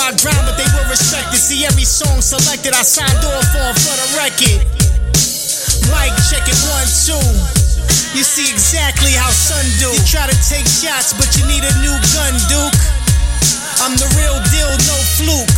I grind, but they will respect it. See every song selected, I signed off on for the record. Mic check it 1, 2. You see exactly how son do. You try to take shots, but you need a new gun, Duke. I'm the real deal, no fluke.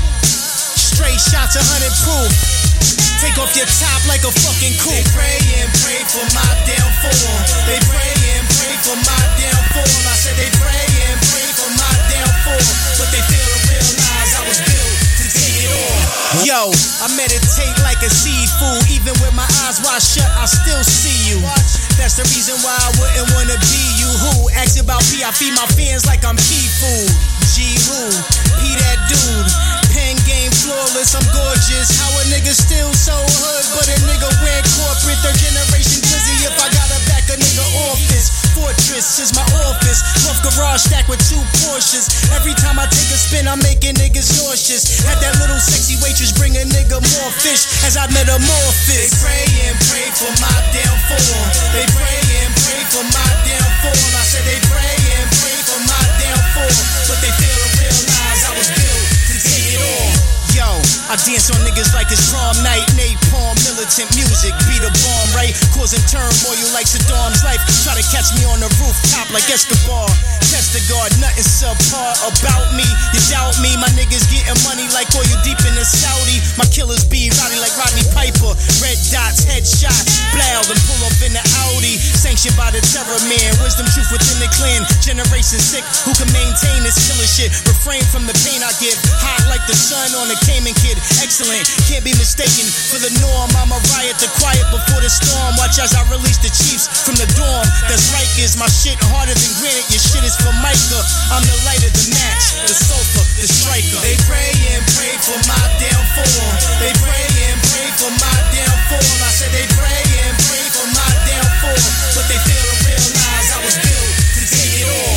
Straight shots, 100 proof. Take off your top like a fucking coupe. They pray and pray for my downfall. They pray and pray for my downfall. I said they pray and pray for my downfall, but they fail to realize I was built to take it all. Yo, I meditate like a seafood. Even with my eyes wide shut, I still see you. That's the reason why I wouldn't wanna be you. Who? Ask about P, I feed my fans like I'm key food. G who? P that dude. Pen game flawless, I'm gorgeous. How a nigga still so hood, but a nigga went corporate. Third generation Drizzy, if I gotta back a nigga office. Fortress is my office. Rough garage stacked with 2 Porsches. Every time I take a spin, I'm making niggas nauseous. Had that little sexy waitress bring a nigga more fish as I metamorphosis. They pray and pray for my downfall. They pray and pray for my downfall. I said they pray and pray for my downfall, but they fail to realize I was built to take it all. Yo, I dance on niggas like it's prom night. Napalm, militant music, beat a bomb, right? Causing turmoil like Saddam's life. Try to catch me on the rooftop like Escobar. Test the guard, nothing subpar about me. You doubt me, my niggas getting money like oil deep in the Saudi. My killers be rowdy like Rodney Piper. Red dots, headshot, blow, then pull up in the Audi. Sanctioned by the terror man. Wisdom, truth within the clan. Generation sick, who can maintain this killer shit? Refrain from the pain I give. Hot like the sun on a Cayman kid. Excellent, can't be mistaken for the norm. I'm a riot, the quiet before the storm. Watch as I release the chiefs from the dorm. That's Rikers, my shit harder than granite. Your shit is for Micah. I'm the light of the match, the sofa, the striker. They pray and pray for my downfall. They pray and pray for my downfall. I said they pray and pray for my downfall, but they fail to realize I was built to take it all.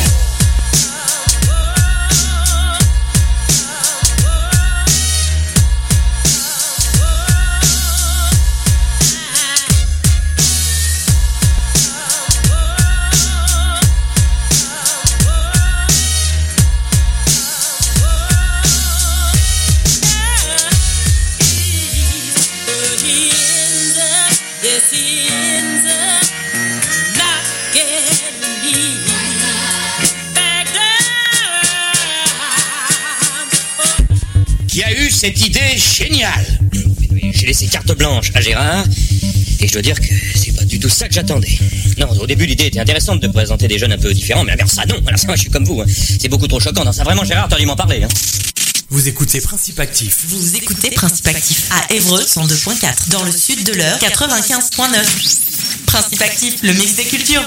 Qui a eu cette idée géniale? J'ai laissé carte blanche à Gérard et je dois dire que c'est pas du tout ça que j'attendais. Non, au début l'idée était intéressante de présenter des jeunes un peu différents, mais alors ça non, alors ça moi je suis comme vous, hein. C'est beaucoup trop choquant. Non, ça vraiment Gérard, t'aurais dû m'en parler, hein. Vous écoutez Principe Actif. Vous écoutez Principe Actif à Évreux 102.4, dans le sud de l'Eure 95.9. Principe Actif, le mix des cultures.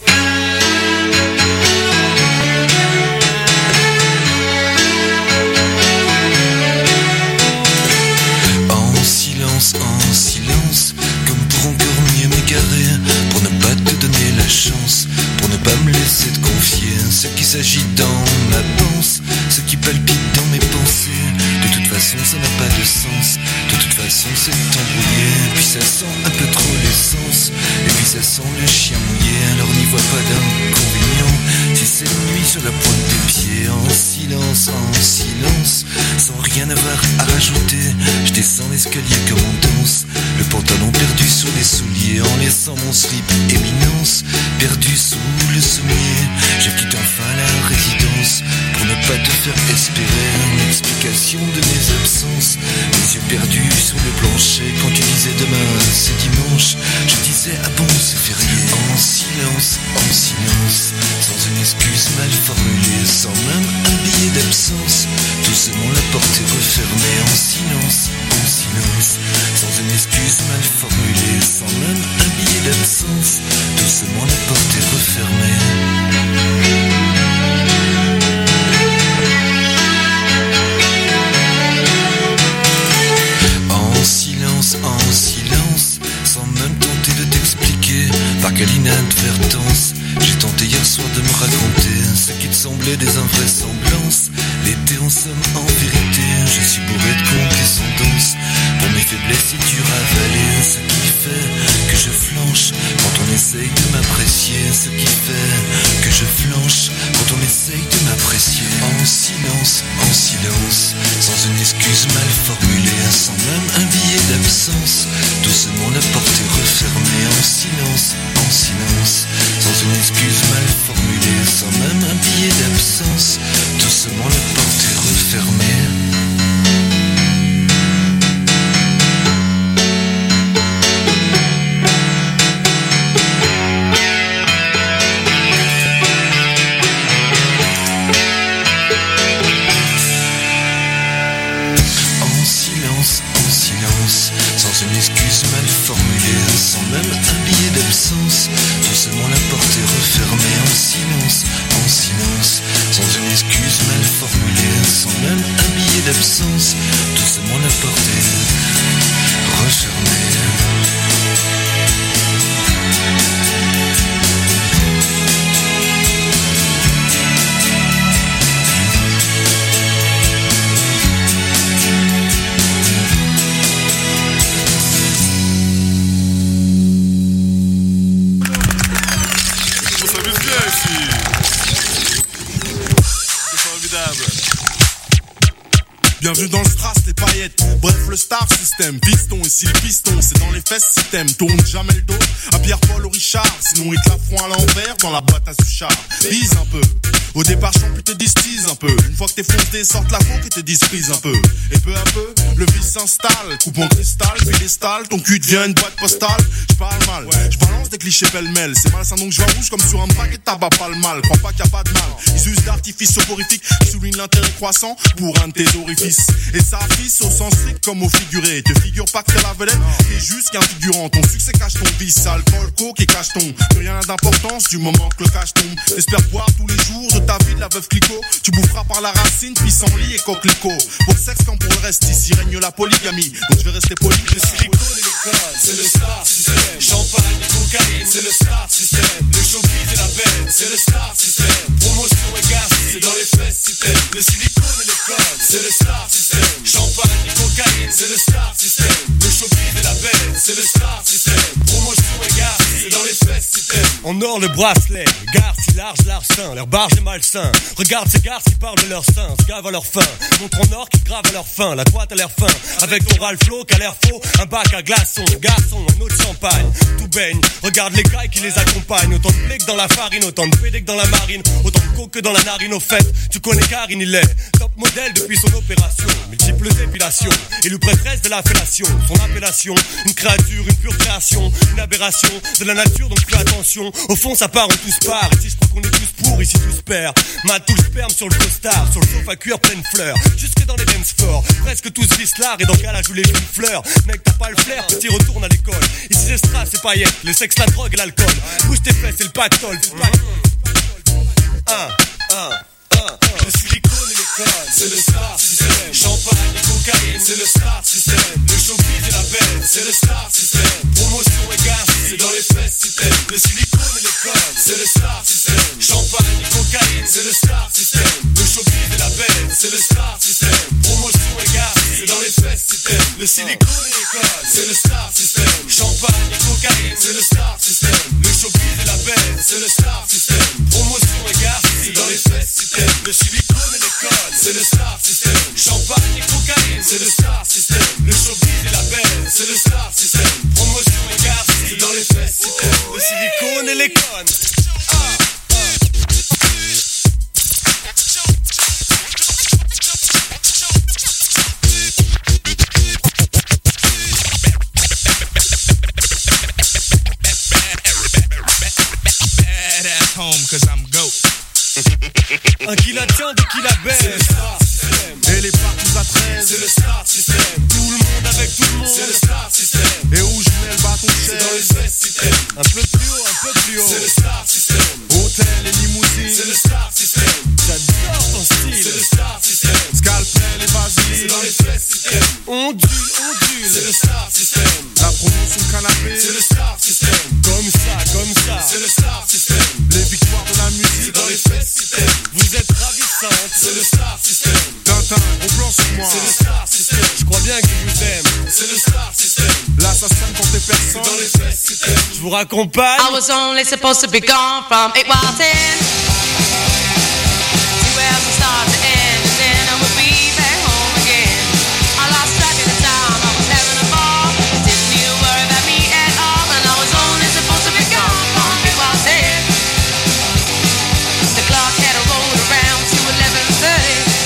En silence, comme pour encore mieux m'égarer, pour ne pas te donner la chance, pour ne pas me laisser te confier ce qui s'agit dans ma panse, ce qui palpite dans mes pensées. De toute façon ça n'a pas de sens, de toute façon c'est embrouillé. Puis ça sent un peu trop l'essence, et puis ça sent le chien mouillé. Alors n'y vois pas d'inconvénient, si c'est nuit sur la pointe des pieds. En silence, sans rien avoir à rajouter, je descends l'escalier comme on danse, le pantalon perdu sur les souliers, en laissant mon slip éminence, perdu sous le sommier. Je quitte enfin la résidence, pour ne pas te faire espérer une explication de mes absences. Les yeux perdus sur le plancher, quand tu disais demain c'est dimanche, je disais ah bon c'est férié. En silence, sans une excuse mal formulée, sans même un billet d'absence, doucement la porte est refermée. En silence, sans une excuse mal formulée, sans même un billet d'absence, doucement la porte est refermée. En silence, sans même tenter de t'expliquer par quelle inadvertance j'ai tenté hier soir de me raconter ce qui te semblait des invraisemblances. L'été en somme en vérité, je suis bourré de condescendance. Pour mes faiblesses c'est dur à avaler, ce qui fait que je flanche quand on essaye de m'apprécier. Ce qui fait que je flanche quand on essaye de m'apprécier. En silence, Doucement la porte est refermée. Sans une excuse mal formulée, sans même un billet d'absence. Doucement la porte est refermée en silence, sans une excuse mal formulée, sans même un billet d'absence. Doucement la porte est refermée. Bienvenue dans le strass, les paillettes. Bref, le star system, piston. Et si le piston, c'est dans les fesses, si t'aimes, tourne jamais le dos à Pierre-Paul ou Richard. Sinon, ils te la feront à l'envers dans la boîte à Suchard. Bise un peu. Au départ, champ, te distise un peu. Une fois que t'es foncé, sortent la coque et te disprise un peu. Et peu à peu, le vice s'installe. Coupe en cristal, pédestal, ton cul devient une boîte postale. J'parle mal, j'balance des clichés pêle-mêle. C'est malsain donc je vais rouge comme sur un paquet de tabac, pas le mal. Crois pas qu'il y a pas de mal. Ils usent d'artifices soporifiques qui soulignent l'intérêt croissant pour un de tes orifices. Et ça affiche au sens strict comme au figuré. Te figure pas que t'es la vedette, t'es juste qu'un figurant. Ton succès cache ton vice, alcool, coke et cache ton. Plus rien n'a d'importance du moment que le cache tombe. T'espères boire tous les jours de ta vie de la veuve Clicquot. Tu boufferas par la racine, pissenlit et coquelicot. Pour le sexe comme pour le reste, ici règne la polygamie. Donc je vais rester poli. Le silicone et le code, c'est le star system. Champagne et cocaïne, c'est le star system. Le showbiz et la belle, c'est le star system. Promotion et gaz, c'est dans les fesses system. Le silicone et le code, c'est le star system. Champagne et cocaïne, c'est le star system. Le showbiz et la belle, c'est le star system. Promotion et gaz, c'est dans les fesses system. En or le bracelet, garde si large larcin, leur barge est malsain. Regarde ces garces qui parlent de leur sein, se gavent à leur faim. Montre en or qui grave à leur faim, la droite a l'air fin. Avec ton Ralph Lauren qui a l'air faux, un bac à glaçons. Garçon, un autre champagne, tout baigne. Regarde les gars qui les accompagnent. Autant de blé que dans la farine, autant de pédé que dans la marine. Autant de coke que dans la narine au fait. Tu connais Karine, il est top modèle depuis son opération. Multiples épilations, élu prêtresse de la fellation. Son appellation, une créature, une pure création. Une aberration de la nature, donc fais attention. Au fond ça part, on tous part. Ici je crois qu'on est tous pour, ici tous perd. Mate tout le sperme sur le costard, sur le sofa cuir pleine fleurs. Jusque dans les dance floors, presque tous vislard. Et dans quel âge où les filles fleurs. Mec t'as pas le flair, petit retourne à l'école. Ici c'est strass, c'est paillettes, le sexe, la drogue et l'alcool. Bouge tes fesses, c'est le pactole. Le silicone et le code, c'est le star system. Champagne et cocaïne, c'est le star system. Le showbiz et la belle, c'est le star system. Promotion et gaz, c'est dans les fesses system. Le silicone et le code, c'est le star system. Champagne et cocaïne, c'est le star system. Le showbiz et la belle, c'est le star system. Promotion et gaz, c'est dans les fesses system. Le silicone et le code, c'est le star system. Champagne et cocaïne, c'est le star system. Le showbiz et la belle, c'est le star system. Promotion et gaz, c'est dans les fesses system. Le silicone et le code, c'est le star system. Champagne et cocaïne, c'est le star system. Le showbiz et la belle, c'est le star system. Promotion et gaz, c'est dans les fesses system. Le silicone et les connes. Home cause I'm GOAT. Un qui la tient, deux qui la baisse. C'est le star system. Et les parties à 13, c'est le star system. Tout le monde avec tout le monde. C'est le star system. et où je mets le bâton C'est dans les cher. fesses system. Un peu plus haut, un peu plus haut. C'est le star system. Hôtel et limousine, C'est le star system. J'adore ton style. C'est le star system. scalpel et C'est vaseline, dans les fesses system. Ondule, C'est ondule. le star system. la promotion canapé, C'est le star system. Comme ça, comme ça. C'est le star system. les victoires de la C'est musique, dans les fesses system. Vous êtes ravissante. C'est le star system. Tintin, au plan sur moi, C'est le star system. Je crois bien que je vous aime. C'est le star system. l'assassin quand t'es C'est dans personne, les fesses system. Je vous raccompagne. I was only supposed to be gone from 8 while 10. See where we start to end, and then I would be back home again. I lost track of the time, I was having a ball. Didn't need to worry about me at all, and I was only supposed to be gone from 8 while 10. The clock had rolled around to 11:30.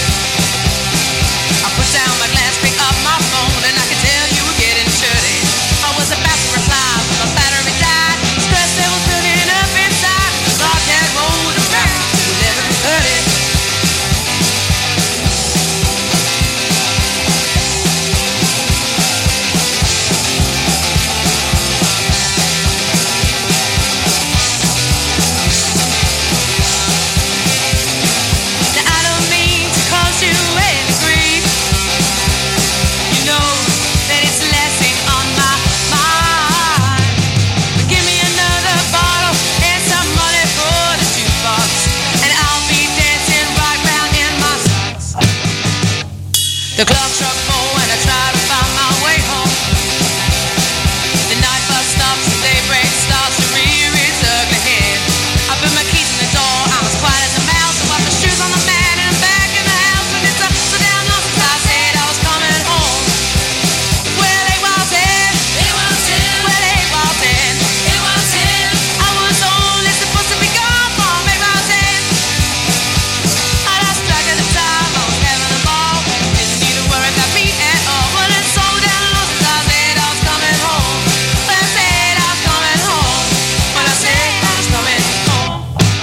The clock struck 4 and I tried to find my way home. The night bus stops, the daybreak starts to rear its ugly head. I put my keys in the door, I'm as quiet as a mouse. I wipe my shoes on the mat and I'm back in the house. When it's up, so down, long since I said I was coming home. Well, it wasn't. It wasn't. Well, it wasn't. It wasn't. I was only supposed to be gone for it wasn't. I lost track of the time, I was having a ball. Didn't need to worry about me at all. Well, it's so down low since I said I was coming home. Well, I said I was coming home. Well, I said I was coming home.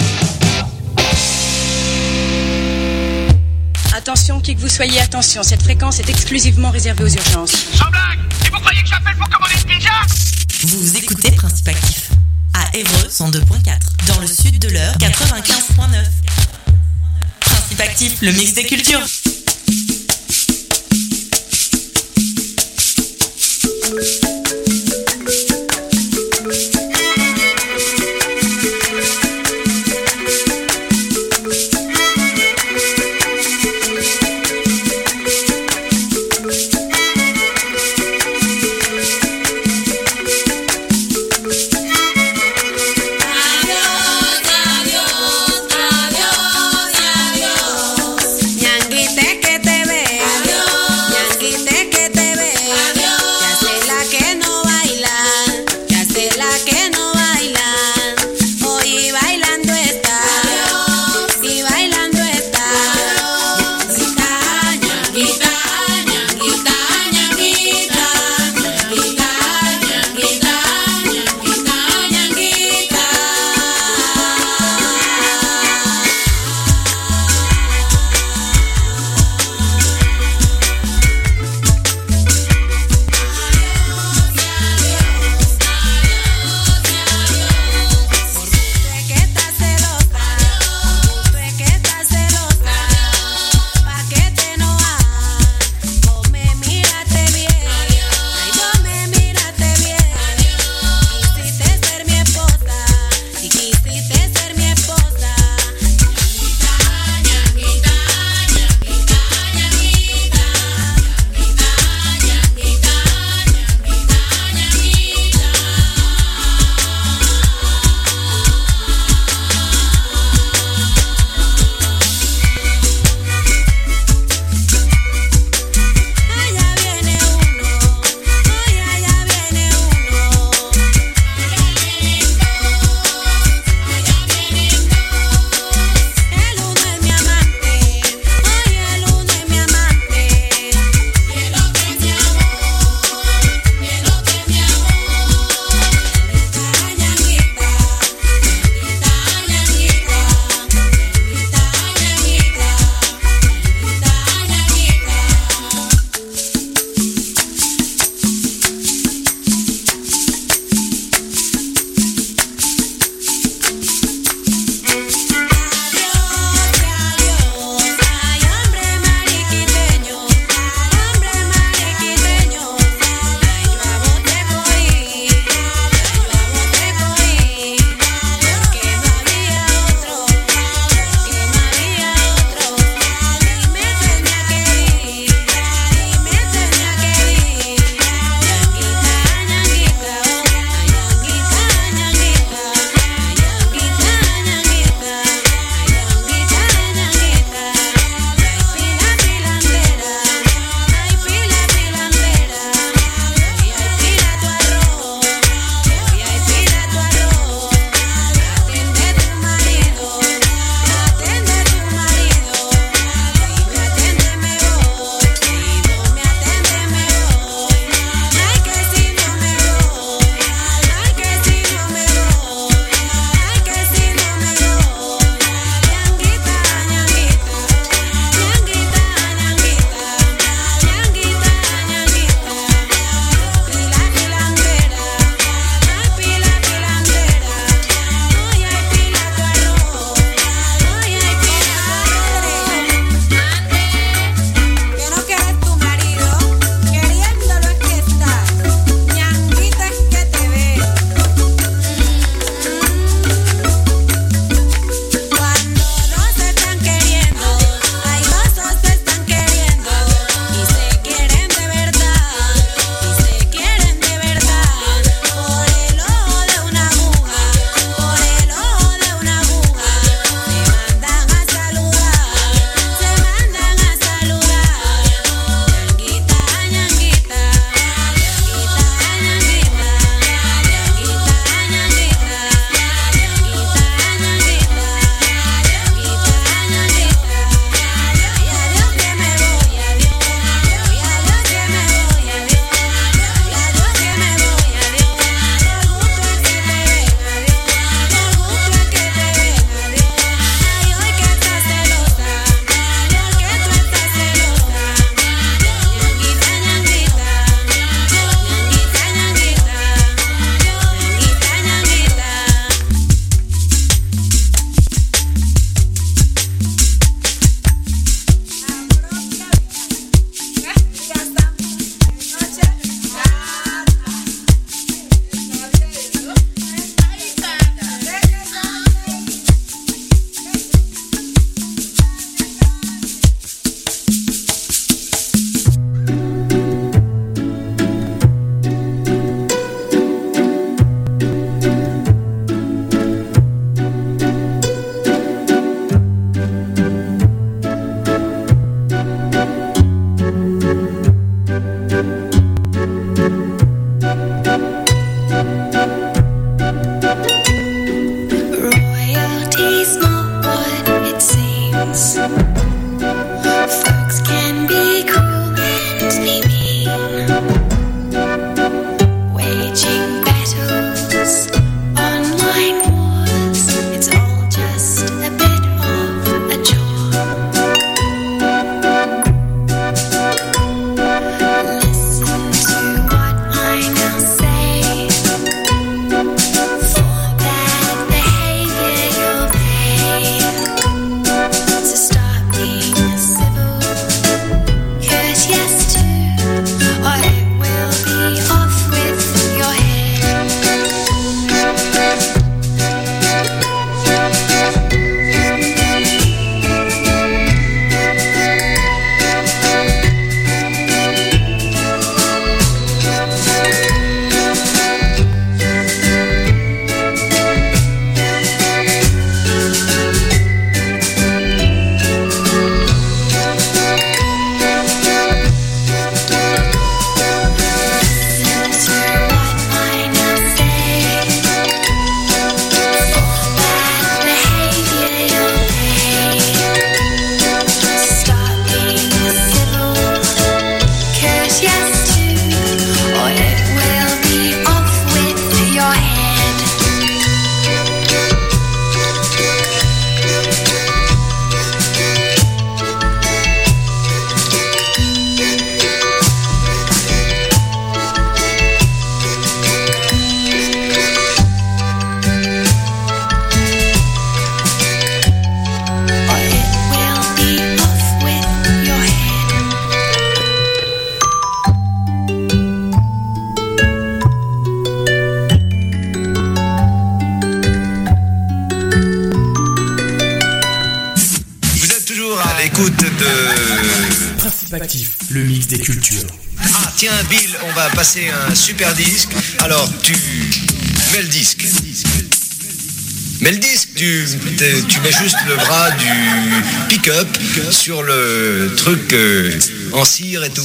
Attention, qui que vous soyez, attention, cette fréquence est exclusivement réservée aux urgences. Sans blague! Et vous croyez que j'appelle pour commander une pizza? Vous écoutez Principe Actif à Évreux 102.4, dans le sud de l'Eure 95.9. Principe Actif, le mix des cultures. Ñanguita Principe Actif, le mix des cultures. Ah tiens Bill, on va passer un super disque. Alors tu mets le disque. Mais le disque, tu mets juste le bras du pick-up sur le truc en cire et tout.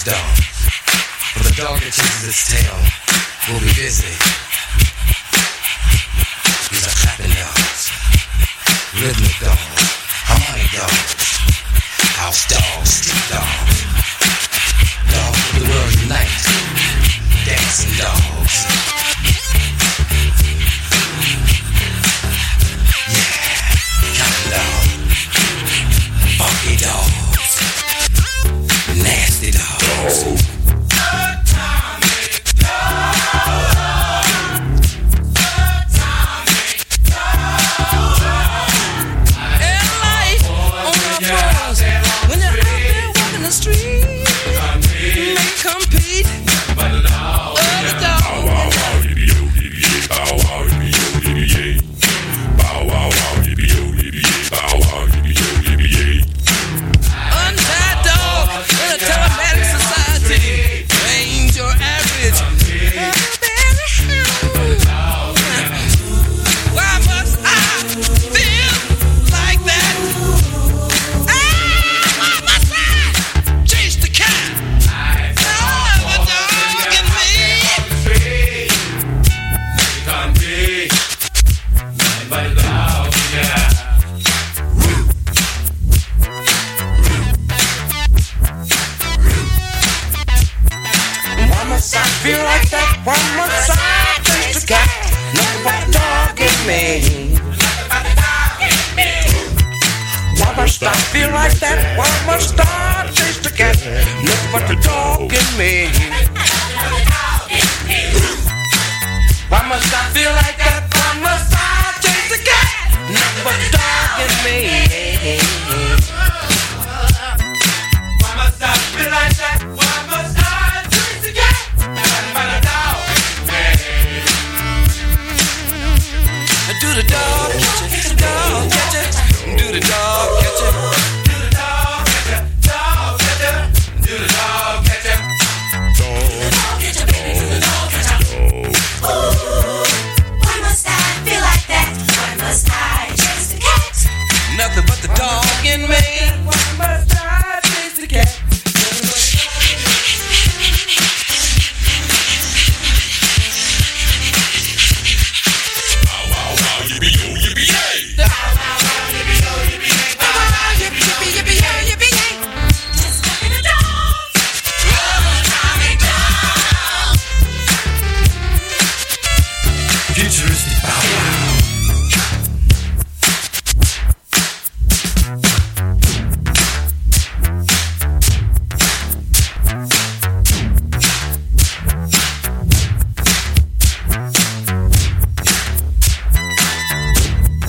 chase dog. For the dog that chases its tail will be busy. These are clapping dogs, rhythmic dogs, harmonic dogs, house dogs, street dogs, dogs of the world unite, dancing dogs. Yeah, counting dogs, funky dogs, nasty dogs. Nothing but the dog in me.